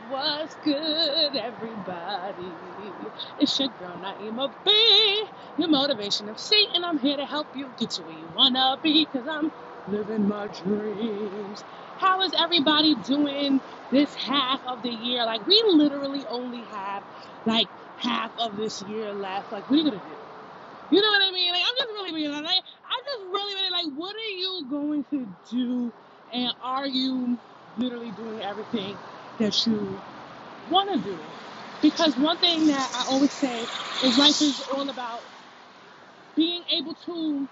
What's good, everybody? It's your girl Naima B, your motivation MC, and I'm here to help you get to where you wanna be, cause I'm living my dreams. How is everybody doing this half of the year? Like, we literally only have like half of this year left. Like, what are you gonna do? You know what I mean? Like, I'm just really being like, I'm just really like, what are you going to do? And are you literally doing everything that you want to do? Because one thing that I always say is life is all about being able to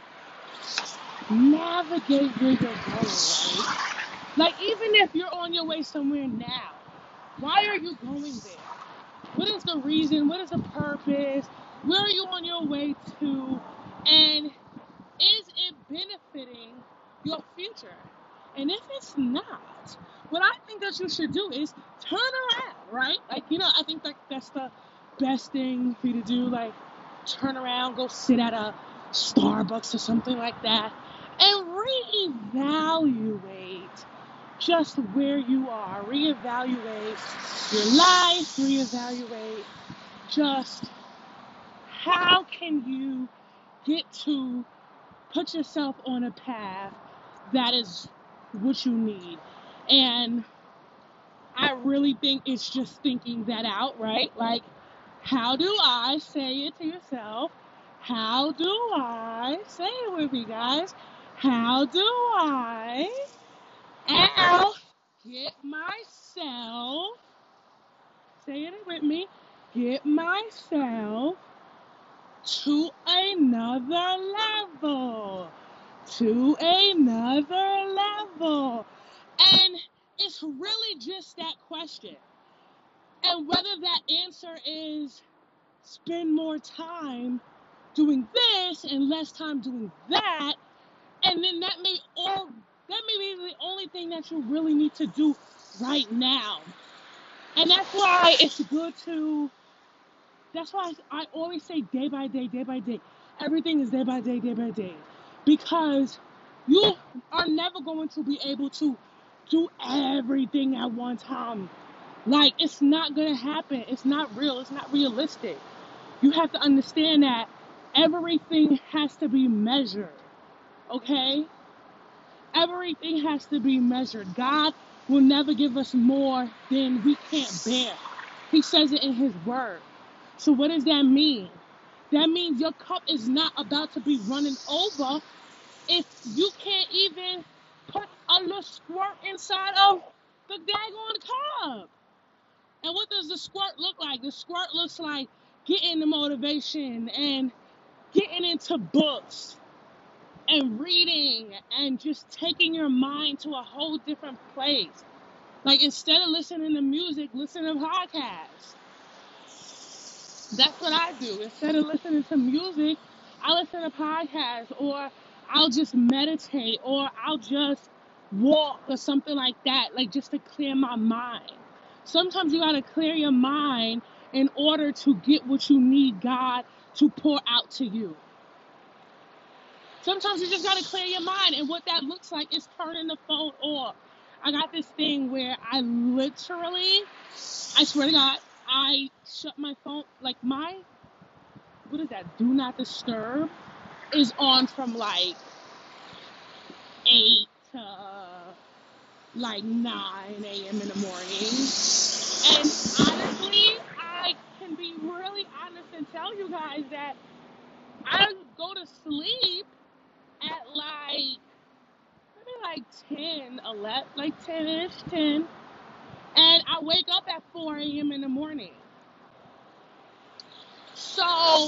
navigate where you're going, right? Like, even if you're on your way somewhere now, why are you going there? What is the reason? What is the purpose? Where are you on your way to? And is it benefiting your future? And if it's not, what I think that you should do is turn around, right? Like, I think that's the best thing for you to do. Like, turn around, go sit at a Starbucks or something like that, and reevaluate just where you are. Reevaluate your life, reevaluate just how can you get to put yourself on a path that is what you need. And I really think it's just thinking that out, right? Like, how do I say it to yourself? How do I say it with me, guys? How do I get myself, say it with me, get myself to another level? To another level. And it's really just that question. And whether that answer is spend more time doing this and less time doing that, and then that may be the only thing that you really need to do right now. And that's why I always say day by day, day by day. Everything is day by day, day by day. Because you are never going to be able to do everything at one time. Like, it's not going to happen. It's not real. It's not realistic. You have to understand that everything has to be measured. Okay? Everything has to be measured. God will never give us more than we can't bear. He says it in His Word. So what does that mean? That means your cup is not about to be running over if you can't even put a little squirt inside of the daggone cup. And what does the squirt look like? The squirt looks like getting the motivation and getting into books and reading and just taking your mind to a whole different place. Like, instead of listening to music, listen to podcasts. That's what I do. Instead of listening to music, I listen to podcasts, or I'll just meditate, or I'll just walk or something like that, like just to clear my mind. Sometimes you got to clear your mind in order to get what you need God to pour out to you. Sometimes you just got to clear your mind, and what that looks like is turning the phone off. I got this thing where I swear to God, I shut my phone, like what is that, do not disturb is on from like 8 to like 9 a.m. in the morning. And honestly, I can be really honest and tell you guys that I go to sleep at maybe like 10, 11, like 10-ish, 10. And I wake up at 4 a.m. in the morning. So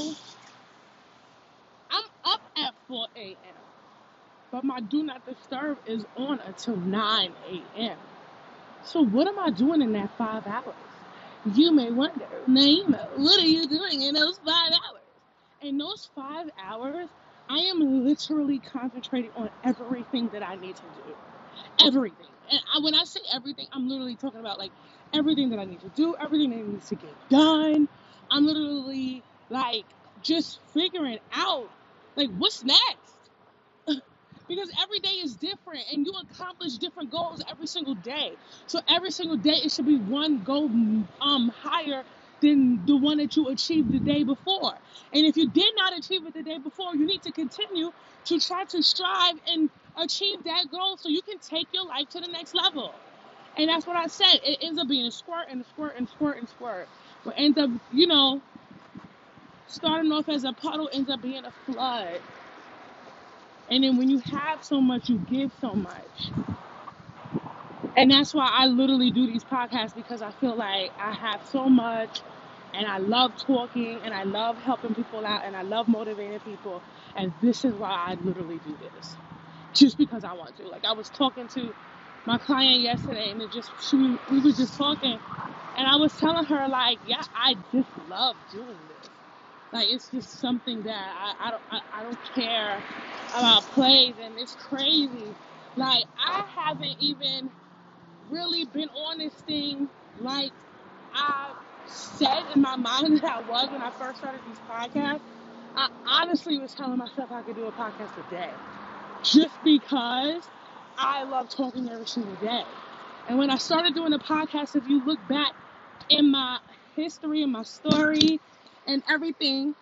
I'm up at 4 a.m. But my do not disturb is on until 9 a.m. So what am I doing in that 5 hours? You may wonder, Naima, what are you doing in those 5 hours? In those 5 hours, I am literally concentrating on everything that I need to do. Everything. And when I say everything, I'm literally talking about like everything that I need to do, everything that needs to get done. I'm literally like just figuring out like what's next. because every day is different and you accomplish different goals every single day. So every single day it should be one goal higher than the one that you achieved the day before. And if you did not achieve it the day before, you need to continue to try to strive and achieve that goal so you can take your life to the next level. And that's what I said. It ends up being a squirt and a squirt and squirt and squirt. But ends up, starting off as a puddle ends up being a flood. And then when you have so much, you give so much. And that's why I literally do these podcasts, because I feel like I have so much and I love talking and I love helping people out and I love motivating people. And this is why I literally do this. Just because I want to. Like, I was talking to my client yesterday and we were just talking and I was telling her, like, yeah, I just love doing this. Like, it's just something that I don't care about plays, and it's crazy. Like, I haven't even really been on this thing like I said in my mind that I was when I first started these podcasts. I honestly was telling myself I could do a podcast a day just because I love talking every single day. And when I started doing a podcast, if you look back in my history and my story and everything,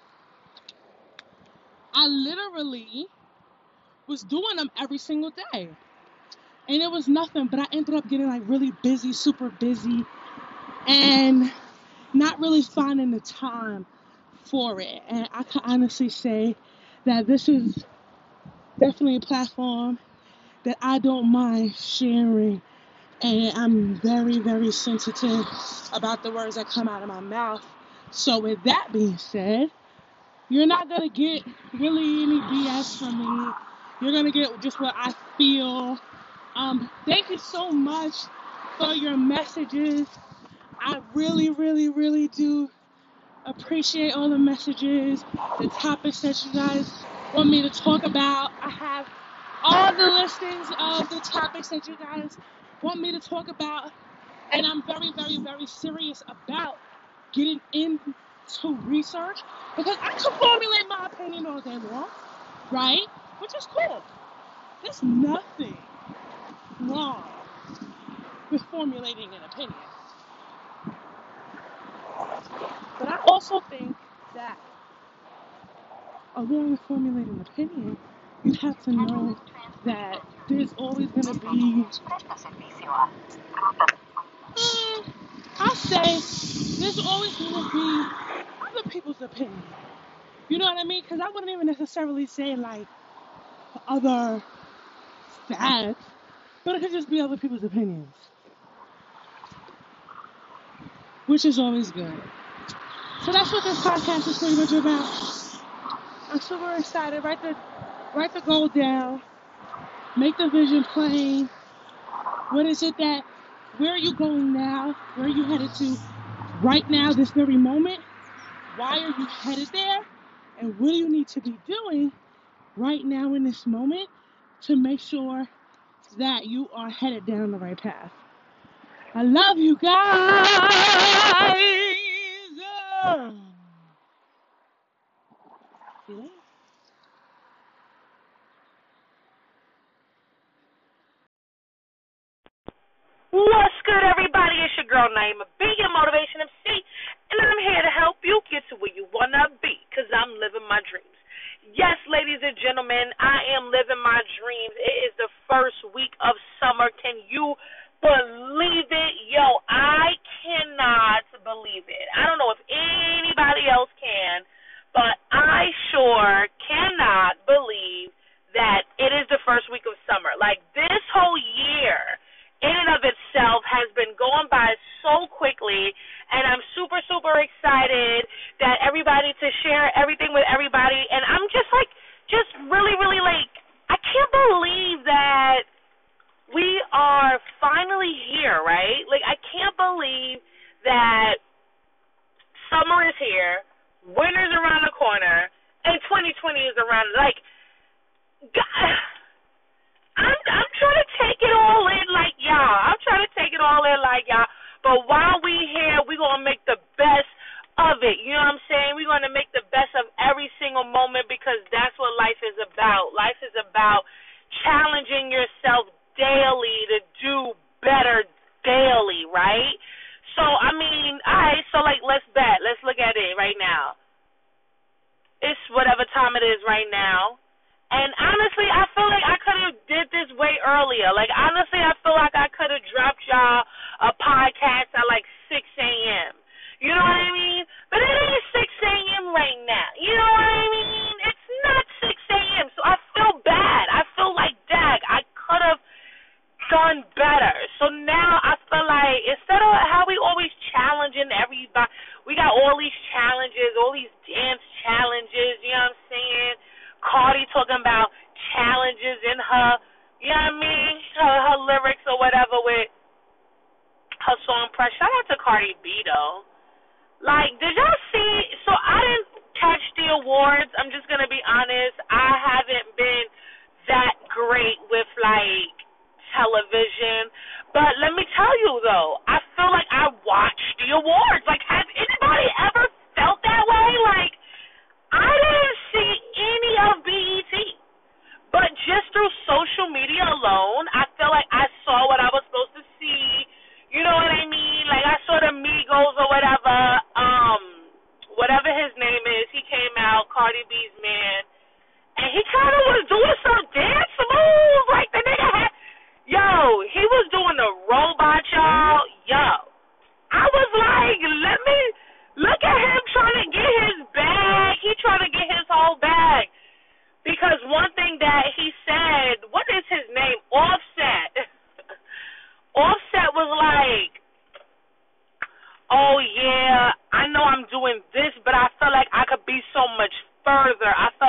I literally was doing them every single day. And it was nothing, but I ended up getting like really busy, super busy, and not really finding the time for it. And I can honestly say that this is definitely a platform that I don't mind sharing. And I'm very, very sensitive about the words that come out of my mouth. So with that being said, you're not going to get really any BS from me. You're going to get just what I feel. Thank you so much for your messages. I really, really, really do appreciate all the messages, the topics that you guys want me to talk about. I have all the listings of the topics that you guys want me to talk about. And I'm very, very, very serious about getting into research, because I can formulate my opinion all day long, right? Which is cool. There's nothing wrong with formulating an opinion. But I also think that along with formulating an opinion, you have to know that there's always going to be, I'll say, there's always going to be other people's opinion. You know what I mean? Because I wouldn't even necessarily say, like, other facts, but it could just be other people's opinions, which is always good. So that's what this podcast is pretty much about. I'm super excited. Write the goal down. Make the vision plain. What is it that, where are you going now? Where are you headed to right now, this very moment? Why are you headed there? And what do you need to be doing right now in this moment to make sure that you are headed down the right path? I love you guys. See you later. What's good, everybody? It's your girl, Naima B, your Motivation MC, and I'm here to help you get to where you want to be, because I'm living my dreams. Yes, ladies and gentlemen, I am living my dreams. It is the first week of summer. Can you believe it? Yo, I cannot believe it. I don't know if anybody else can, but I sure cannot believe that it is the first week of summer. Like, this whole year in and of itself has been going by so quickly, and I'm super, super excited that everybody to share everything with everybody, and I'm just really, really, like, I can't believe that we are finally here, right? Like, I can't believe that summer is here, winter's around the corner, and 2020 is around, like, God, I'm trying to take it all in like y'all. I'm trying to take it all in like y'all. But while we here, we're going to make the best of it. You know what I'm saying? We're going to make the best of every single moment, because that's what life is about. Life is about BET, right? So, I mean, alright, so, like, let's bet. Let's look at it right now. It's whatever time it is right now. And honestly, I feel like I could have did this way earlier. Like, honestly, I feel like I could have dropped y'all a podcast at, like, 6 a.m. You know what I mean? But it ain't 6 a.m. right now. You know what I mean? It's not 6 a.m. So I feel bad. I feel like, dag, I could have done better. So now I feel like instead of how we always challenging everybody, we got all these challenges, all these dance challenges, you know what I'm saying? Cardi talking about challenges in her, you know what I mean, her lyrics or whatever with her song Press. Shout out to Cardi B, though. Like, did y'all see? So I didn't catch the awards. I'm just going to be honest. I haven't been that great with, like, television. But let me tell you, though, I feel like I watched the awards. Like, has anybody ever felt that way? Like, I didn't see any of BET. But just through social media alone, I feel like I saw what I was supposed to see. You know what I mean? Like, I saw the Migos or whatever his name is. He came out, Cardi B's man, and he kind of was doing some dance moves. Like, the nigga had, he was doing the robot, y'all. I was like, let me look at him trying to get his bag. He trying to get his whole bag. Because one thing that he said, what is his name? Offset. Offset was like, oh, yeah, I know I'm doing this, but I feel like I could be so much further.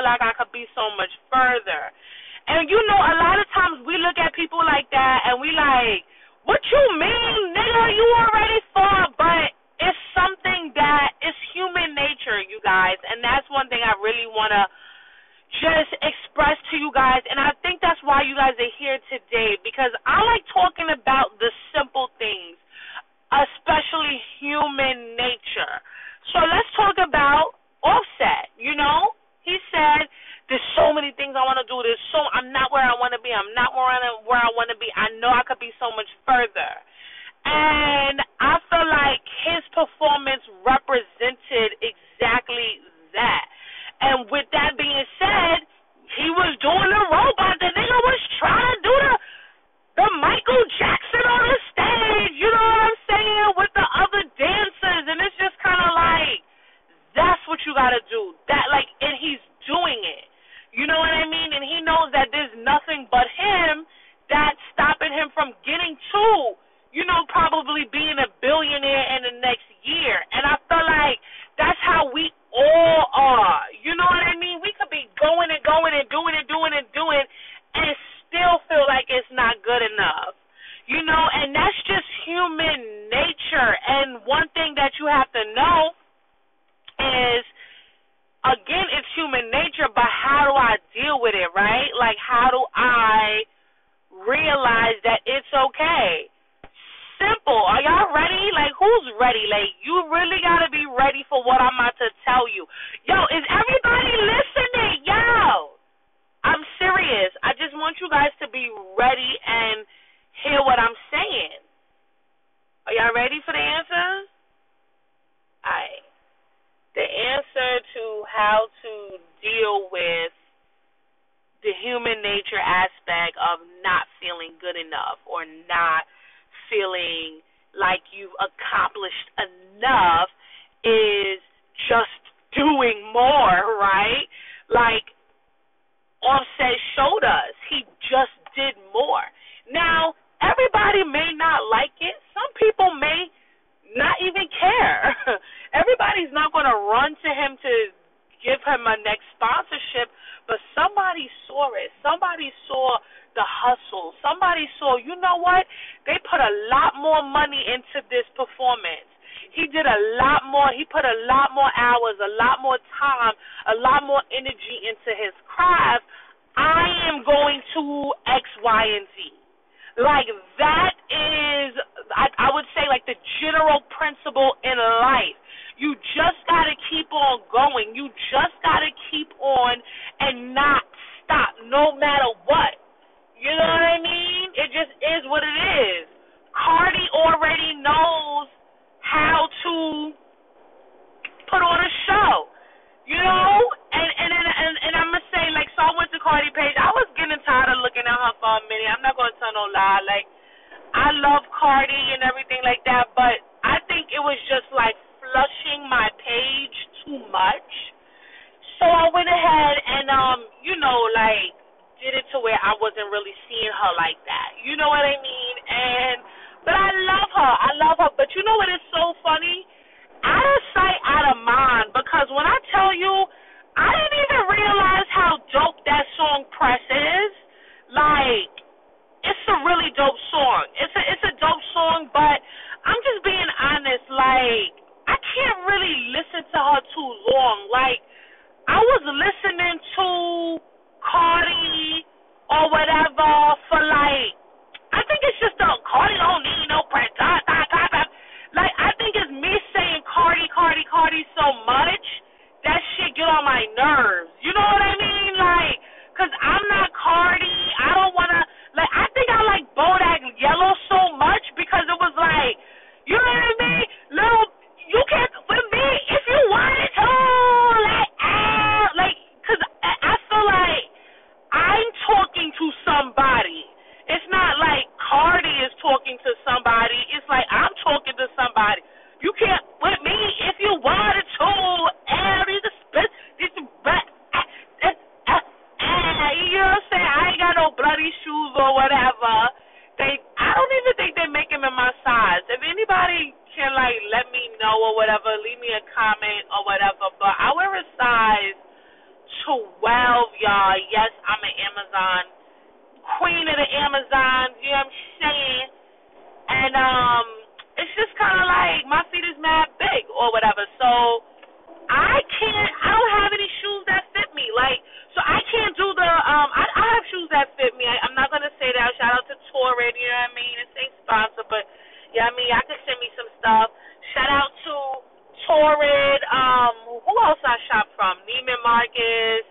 And, you know, a lot of times we look at people like that and we like, what you mean, nigga, you already far, but it's something that is human nature, you guys, and that's one thing I really want to just express to you guys, and I think that's why you guys are here today, because I like talking about the simple things, especially human nature. So let's talk about Offset, you know? He said, there's so many things I want to do. I'm not where I want to be. I'm not where I want to be. I know I could be so much further. And I feel like his performance represented exactly that. And with that being said, he was doing the robot. The nigga was trying to do the Michael Jackson on the stage, you know what I'm saying, with the other dancers. And it's just kind of like, that's what you got to do. And he's doing it. You know what I mean? And he knows that there's nothing but him that's stopping him from getting to, you know, probably being a billionaire in the next year. And I feel like that's how we all are. You know what I mean? We could be going and doing and still feel like it's not good enough. You know, and that's just human nature. And one thing that you have to know is, again, it's human nature, but how do I deal with it, right? Like, how do I realize that it's okay? Simple. Are y'all ready? Like, who's ready? Like, you really got to be ready for what I'm about to tell you. Yo, is everybody listening? Yo, I'm serious. I just want you guys to be ready and hear what I'm saying. Are y'all ready for the answer? All right. The answer to how to deal with the human nature aspect of not feeling good enough or not feeling like you've accomplished enough is just doing more, right? Like Offset showed us, he just did more. Now, everybody may not like it. Some people may not even care. Everybody's not going to run to him to give him a next sponsorship, but somebody saw it. Somebody saw the hustle. Somebody saw, you know what? They put a lot more money into this performance. He did a lot more. He put a lot more hours, a lot more time, a lot more energy into his craft. I am going to X, Y, and Z. Like, that is, I would say, like the general principle in life. You just got to keep on going. You just got to keep on and not stop no matter what. You know what I mean? It just is what it is. Cardi already knows. anything like that, but I think it was just like flushing my page too much. So I went ahead and like did it to where I wasn't really seeing her like that. You know what I mean? But I love her. I love her. But you know what is so funny? Out of sight, out of mind. Because when I tell you, I didn't even realize how dope that song Press is. Like, it's a really dope song. It's a dope song, but I'm just being honest. Like, I can't really listen to her too long. Like, I was listening to Cardi or whatever for like, I think it's just a Cardi don't need no press. Like, I think it's me saying Cardi so much, that shit get on my nerves. You know what I mean? Like, cause I'm not Cardi. I don't wanna, like, I think I like Bodak Yellow so much because it was like, you know what I mean? Little, you can't, with me, if you wanted to, like, cause I feel like I'm talking to somebody. It's not like Cardi is talking to somebody. It's like I'm talking to somebody. You can't, with me, if you wanted to, you know what I'm saying? I ain't got no bloody shoes or whatever. I don't even think they make them in my size. If anybody can, like, let me know or whatever, leave me a comment or whatever. But I wear a size 12, y'all. Yes, I'm an Amazon queen of the Amazon, you know what I'm saying? And it's just kind of like my feet is mad big or whatever. So I don't have any shoes that fit me. Like, so I can't do the I have shoes that fit me. I'm not gonna say that. Shout out to Torrid, you know what I mean? It's ain't sponsored, but yeah, I mean, I could send me some stuff. Shout out to Torrid. Who else I shop from? Neiman Marcus.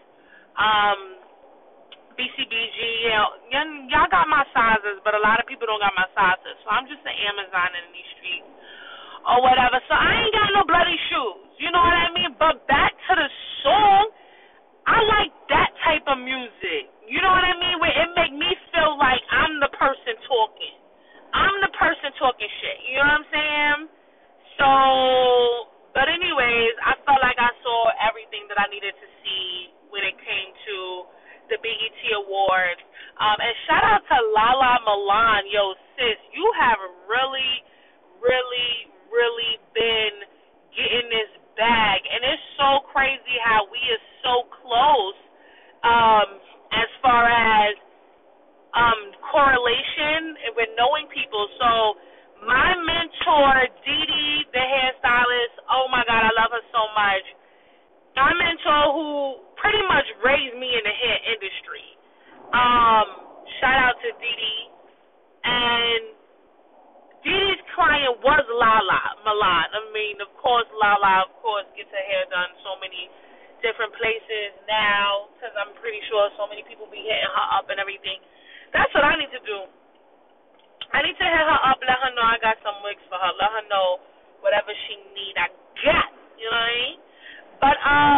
BCBG, y'all got my sizes, but a lot of people don't got my sizes. So I'm just an Amazon in these streets or whatever. So I ain't got no bloody shoes. You know what I mean? But back to the song, I like that type of music. You know what I mean? Where it make me feel like I'm the person talking. I'm the person talking shit. You know what I'm saying? So, but anyways, I felt like I saw everything that I needed to see when it came to the BET Awards. And shout out to Lala Milan. Yo, sis, you have really, really, really been getting this bag. And it's so crazy how we are so close as far as correlation with knowing people. So my mentor, Dee Dee, the hairstylist, oh my God, I love her so much. My mentor who pretty much raised me in the hair industry. Shout out to Dee Dee. And Dee Dee's client was Lala Milan. I mean, of course, Lala, gets her hair done so many different places now because I'm pretty sure so many people be hitting her up and everything. That's what I need to do. I need to hit her up, let her know I got some wigs for her, let her know whatever she need, I got. You know what I mean? But,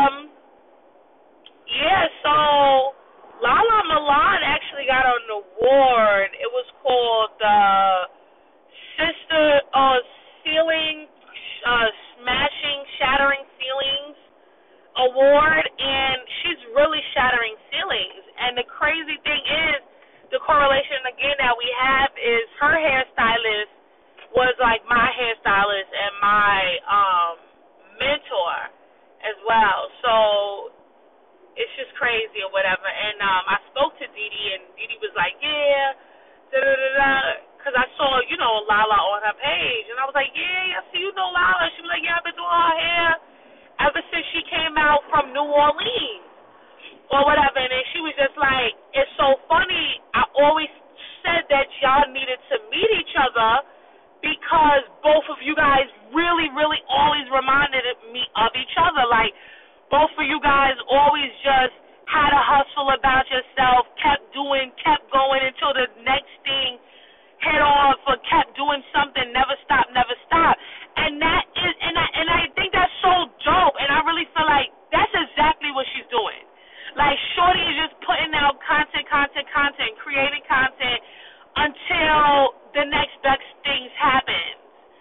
yeah, so Lala Milan actually got an award. It was called the Sister Ceiling Smashing, Shattering Ceilings Award, and she's really shattering ceilings. And the crazy thing is, the correlation, again, that we have is her hairstylist was like my hairstylist and my mentor as well. So it's just crazy or whatever. And I spoke to Dee Dee, and Dee Dee was like, yeah, because I saw, Lala on her page. And I was like, yeah, I see you know Lala. She was like, yeah, I've been doing her hair ever since she came out from New Orleans or whatever. And then she was just like, it's so funny. I always said that y'all needed to meet each other because both of you guys really, really always reminded me of each other. Like, both of you guys always just had a hustle about yourself, kept going until the next thing head off, or kept doing something, never stop. And that is, and I think that's so dope, and I really feel like that's exactly what she's doing. Like, shorty is just putting out content, creating content until the next best things happen.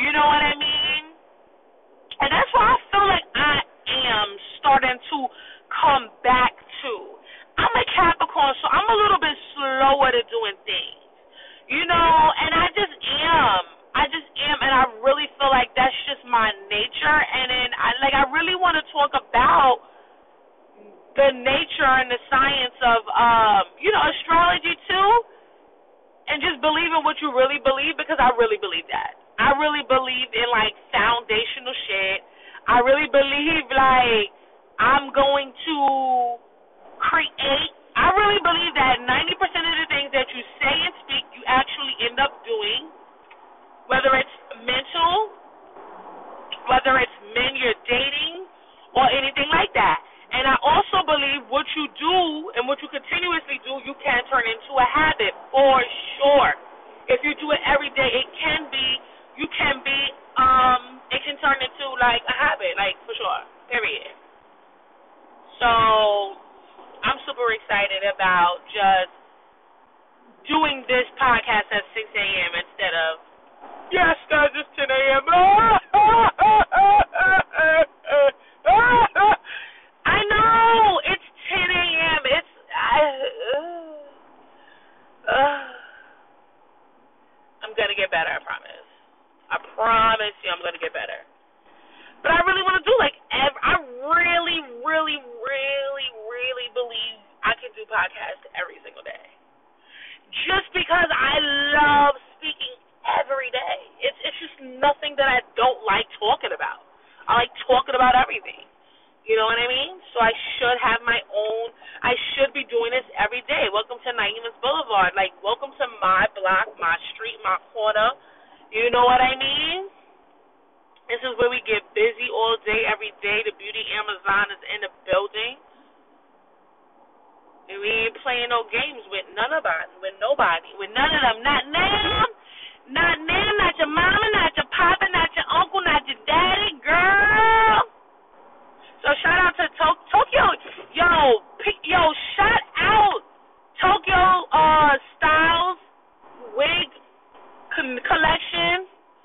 You know what I mean? And that's why I feel like I am starting to come back to. I'm a Capricorn, so I'm a little bit slower to doing things. You know, and I just am. And I really feel like that's just my nature. And then I really want to talk about the nature and the science of astrology too, and just believe in what you really believe, because I really believe that. I really believe in like foundational shit. I really believe like I'm going to create. I really believe that 90% of the things that you say and speak, you actually end up doing, whether it's mental, whether it's men you're dating, or anything like that. And I also believe what you do and what you continuously do, you can turn into a habit for sure. If you do it every day, it can turn into like a habit, like for sure, period. So I'm super excited about just doing this podcast at 6 a.m. instead of, yes, guys, it's 10 a.m. I know, it's 10 a.m. I'm going to get better, I promise. I promise you I'm going to get better. But I really want to do, I really, really, really, really believe I can do podcasts every single day. Just because I love speaking every day. It's just nothing that I don't like talking about. I like talking about everything. You know what I mean? So I should have my own. I should be doing this every day. Welcome to Naima's Boulevard. Like, welcome to my block, my street, my corner. You know what I mean? This is where we get busy all day, every day. The beauty Amazon is in the building. And we ain't playing no games with none of us, with nobody, with none of them. Not them, not your mama, not your papa, not your uncle, not your daddy, girl. So shout out to Tokyo. Yo, shout out Tokyo Styles wig collection.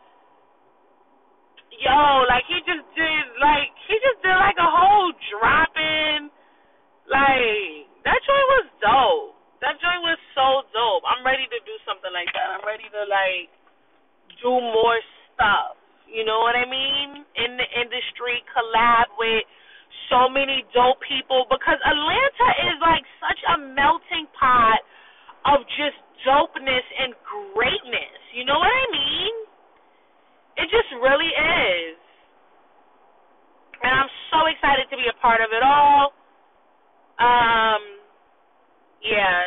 Yo, he just did a whole drop-in. That joint was dope. That joint was so dope. I'm ready to do something like that. I'm ready to do more stuff. You know what I mean? In the industry, collab with so many dope people, because Atlanta is such a melting pot of just dopeness and greatness. You know what I mean? It just really is. And I'm so excited to be a part of it all. Yeah.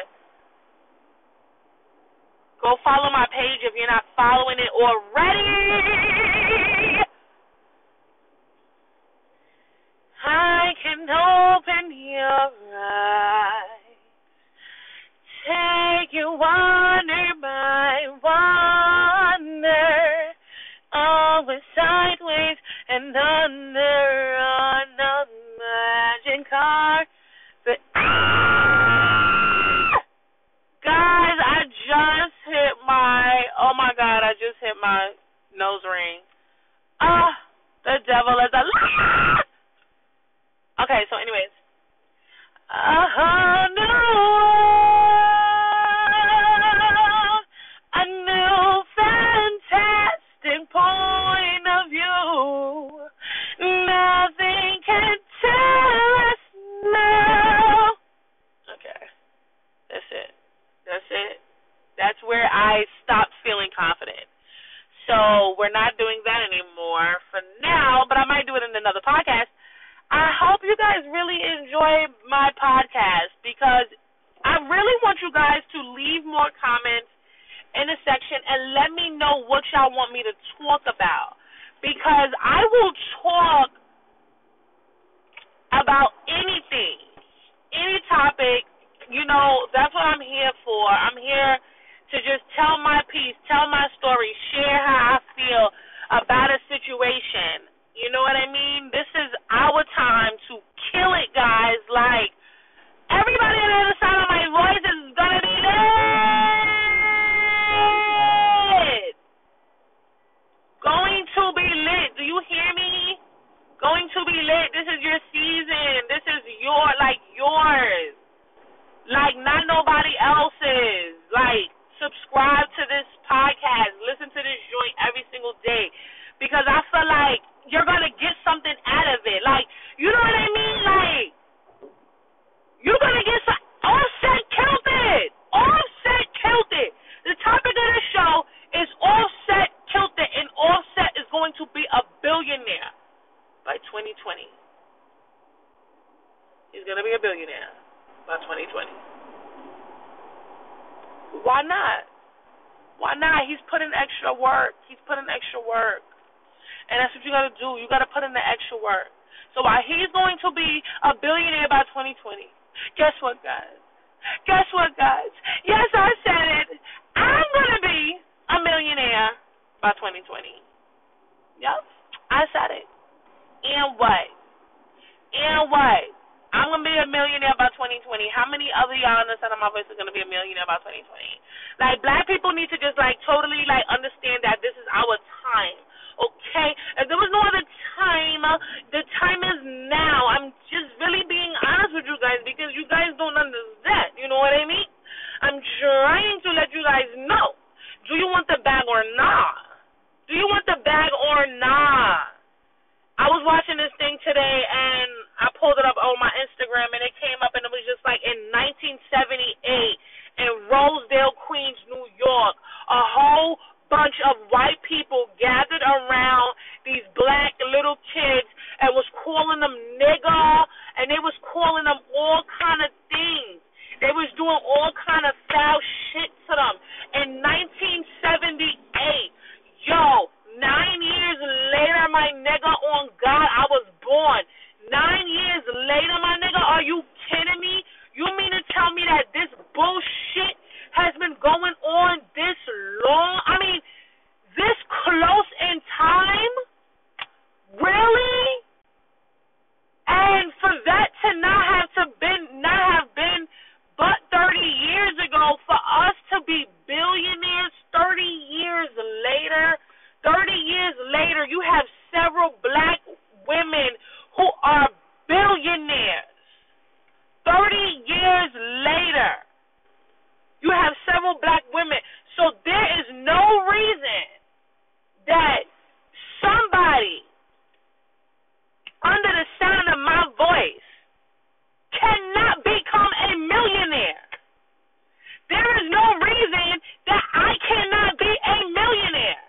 Go follow my page if you're not following it already. I can open your eyes, take you wonder by wonder, always sideways and under on a magic carpet. Guys, I just hit my nose ring. The devil is a liar. Okay, so anyways. A new fantastic point of view. Nothing can tell us now. Okay. That's it. That's where I stopped feeling confident. So we're not doing that anymore for now, but I might do it in another podcast. I hope you guys really enjoy my podcast, because I really want you guys to leave more comments in the section and let me know what y'all want me to talk about, because I will talk about anything, any topic. You know, that's what I'm here for. I'm here to just tell my piece, tell my story, share how I feel about a situation. You know what I mean? This is our time to kill it, guys. Everybody on the other side of my voice is going to be lit. Going Going to be lit. This is your season. This is yours. Like, not nobody else's. Like, subscribe to this podcast. Listen to this joint every single day. Because I feel like you're going to get something out of it. Like, you know what I mean? Like, you're going to get some. Offset killed it. Offset killed it. The topic of the show is Offset killed it. And Offset is going to be a billionaire by 2020. He's going to be a billionaire by 2020. Why not? Why not? He's putting extra work. And that's what you got to do. You got to put in the extra work. So while he's going to be a billionaire by 2020, guess what, guys? Yes, I said it. I'm going to be a millionaire by 2020. Yep, I said it. And what? I'm going to be a millionaire by 2020. How many other y'all on the side of my voice are going to be a millionaire by 2020? Like, black people need to just, like, totally, like, understand that this is our time, okay? If there was no other time, the time is now. I'm just really being honest with you guys because you guys don't understand. You know what I mean? I'm trying to let you guys know. Do you want the bag or not? I was watching this thing today, and I pulled it up on my Instagram, and it came up, and it was just like in 1978 in Rosedale, Queens, New York, a whole bunch of white people gathered around these black little kids and was calling them nigger, and they was calling them all kind of things. They was doing all kind of foul shit to them. In 1978, yo, 9 years later, my nigga, on God, I was born. 9 years later, my nigga, are you kidding me? You mean to tell me that this bullshit has been going on this long? I mean, this close in time? Really? And for that to not have been but 30 years ago, for us to be billionaires 30 years later, you have several black women who are billionaires. 30 years later, you have several black women. So there is no reason that somebody under the sound of my voice cannot become a millionaire. There is no reason that I cannot be a millionaire.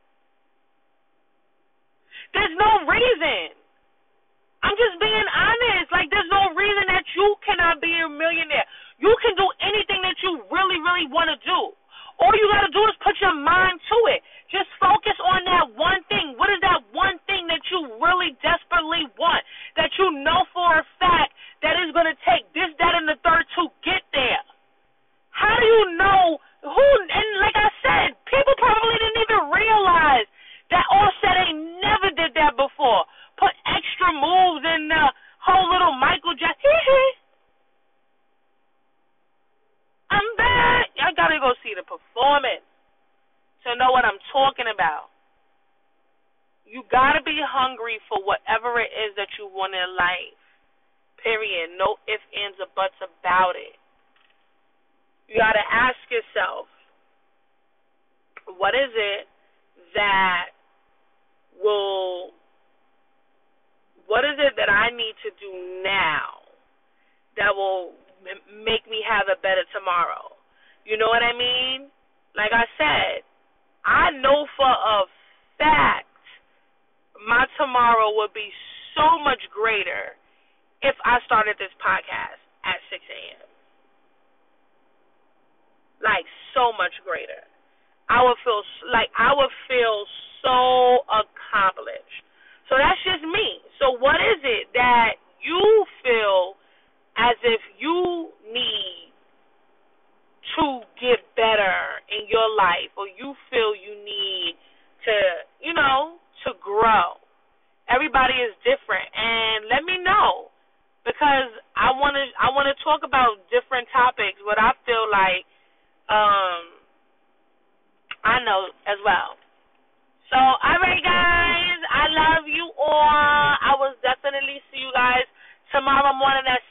There's no reason. I'm just being honest. Like, there's no reason that you cannot be a millionaire. You can do anything that you really, really want to do. All you got to do is put your mind to it. Just focus on that one thing. What is that one thing that you really desperately want, that you know for a fact that is going to take this, that, and the third to get there? How do you know who? And like I said, people probably didn't even realize that Offset ain't never did that before. Put extra moves in the whole little Michael Jackson. I'm back. Y'all gotta go see the performance to know what I'm talking about. You gotta be hungry for whatever it is that you want in life. Period. No ifs, ands, or buts about it. You gotta ask yourself, what is it that I need to do now that will make me have a better tomorrow? You know what I mean? Like I said, I know for a fact my tomorrow would be so much greater if I started this podcast at 6 a.m. Like, so much greater. I would feel so accomplished. So that's just me. So what is it that you feel as if you need to get better in your life, or you feel you need to, to grow? Everybody is different, and let me know, because I want to talk about different topics, what I feel like I know as well. So, all right, guys, I I love you all. I will definitely see you guys tomorrow morning at